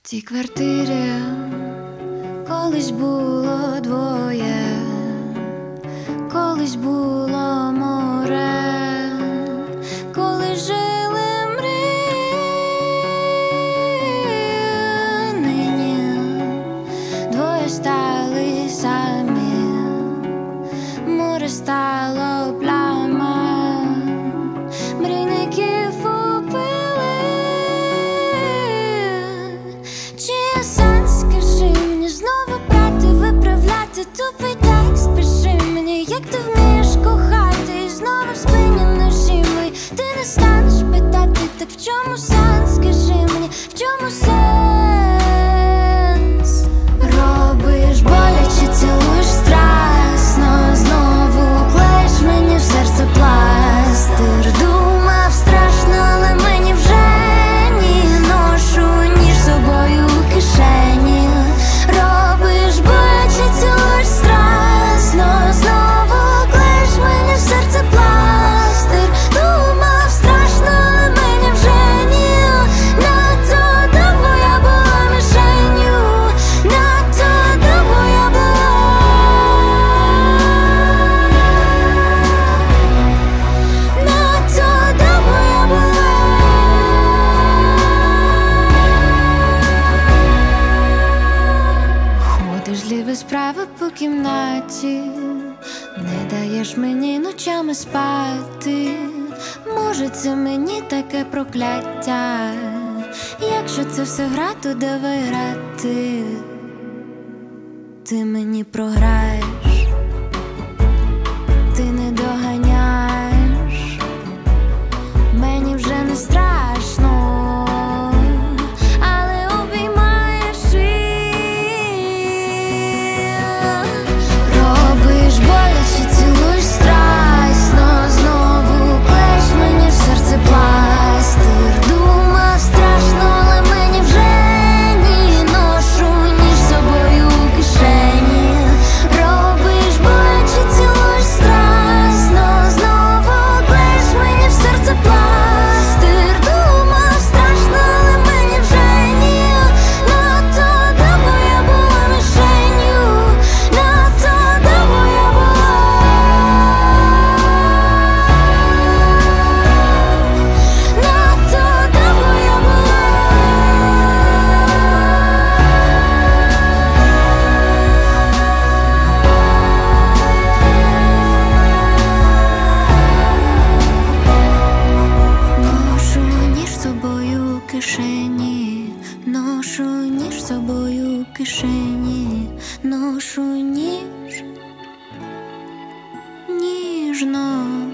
цій квартирі колись було двоє, колись було море, колись жили мрії. Нині двоє стали самі, море стало пляма, мрійників убили. Чи є сенс, скажи мені, знову брати, виправляти тупий текст? Пиши мені, як ти вмієш кохати, і знову в спині ножі мої. Ти не станеш питати, так в чому сенс? Скажи мені, в чому сенс? Робиш боляче, цілуєш страстно, знову клеїш мені в серце пластир. Думав страшно, але мені вже ні. Ношу ніж з собою у кишені. Робиш боляче, цілуєш страстно, знову клеїш мені в серце пластир. Думав страшно, але мені вже ні. Надто довго я була мішенью, надто довго я була. Надто довго я була. Ходиш ліве справа по кімнаті, не даєш мені ночами спати. Може, це мені таке прокляття? Якщо це все гра, то давай грати. Ти мені програєш, ти не доганяєш. Мені вже не страшно, але обіймаєш і робиш боляче, цілуєш страстно, знову клеїш мені в серце пластир. Думав страшно, але мені вже ні. Ношу ніж з собою у кишені. Робиш боляче, цілуєш страстно, знову клеїш мені в серце пластир. Думав страшно, але мені вже ні. Надто довго я була мішенью, надто довго я була. Надто довго я була. Ношу ніж з собою у кишені, ношу ніж з собою у кишені, ношу ніж ніжно.